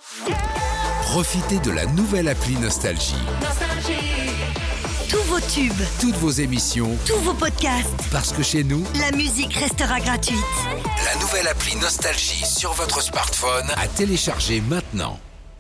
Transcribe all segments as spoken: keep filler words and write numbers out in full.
Profitez de la nouvelle appli Nostalgie. Tous vos tubes, Toutes vos émissions, tous vos podcasts, parce que chez nous, la musique restera gratuite. la nouvelle appli Nostalgie sur votre smartphone à télécharger maintenant.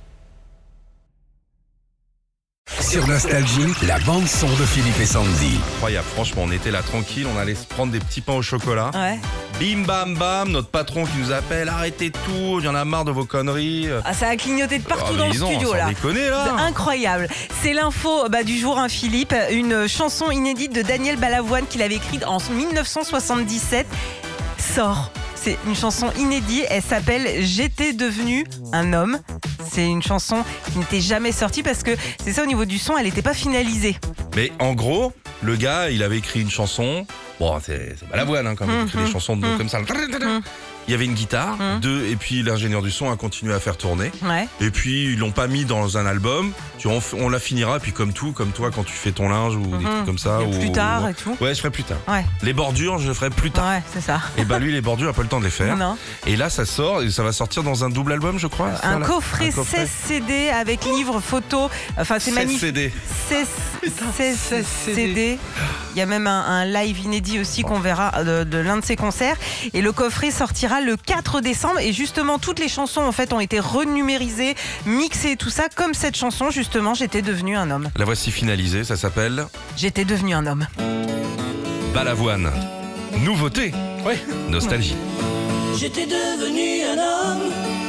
Sur Nostalgie, la bande son de Philippe et Sandy. Incroyable, franchement, on était là tranquille, on allait se prendre des petits pains au chocolat. Ouais. Bim bam bam, notre patron qui nous appelle, arrêtez tout, il y en a marre de vos conneries. Ah, ça a clignoté de partout Ah, mais dans le dis donc, studio sans là. déconner, là. C'est incroyable. C'est l'info bah, du jour, hein, Philippe. Une chanson inédite de Daniel Balavoine qu'il avait écrite en dix-neuf cent soixante-dix-sept sort. C'est une chanson inédite. Elle s'appelle J'étais devenu un homme. C'est une chanson qui n'était jamais sortie parce que c'est ça, au niveau du son, elle n'était pas finalisée. Mais en gros, le gars, il avait écrit une chanson. Bon, c'est, c'est Balavoine, hein, quand même, il écrit Mmh, des chansons de, mmh. comme ça. Il y avait une guitare, Mmh. deux, et puis l'ingénieur du son a continué à faire tourner. Ouais. Et puis ils l'ont pas mis dans un album. Tu- On, f- on la finira, puis comme tout, comme toi quand tu fais ton linge ou des Mmh. trucs comme ça. Et ou, plus tard ou- et tout. Ouais, je ferai plus tard. Ouais. Les bordures, je ferai plus tard. Ouais, c'est ça. Et bah lui, les bordures, il a pas le temps de les faire. Non. Et là, ça sort, et ça va sortir dans un double album, je crois. c'est ça, Un là coffret, Un coffret. seize C D avec livres, photos. Enfin, c'est seize magnifique. C D. seize, seize seize C C D. D. Il y a même un, un live inédit aussi qu'on verra de, de l'un de ses concerts. Et le coffret sortira le quatre décembre. Et justement, toutes les chansons en fait ont été renumérisées, mixées, tout ça, comme cette chanson justement. J'étais devenu un homme. La voici finalisée, ça s'appelle J'étais devenu un homme. Balavoine. Nouveauté. Ouais. Nostalgie. J'étais devenu un homme,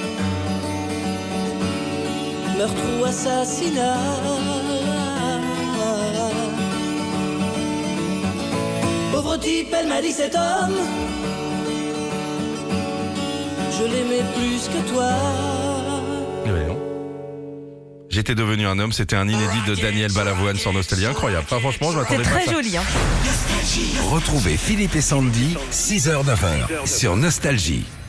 meurtre ou assassinat. Pauvre type, elle m'a dit cet homme, je l'aimais plus que toi. Eh ben non. J'étais devenu un homme, c'était un inédit de Daniel Balavoine sur Nostalgie. Incroyable. Enfin, franchement, je C'est m'attendais pas à très ça. joli, hein. Retrouvez Philippe et Sandy, six heures neuf heures sur Nostalgie.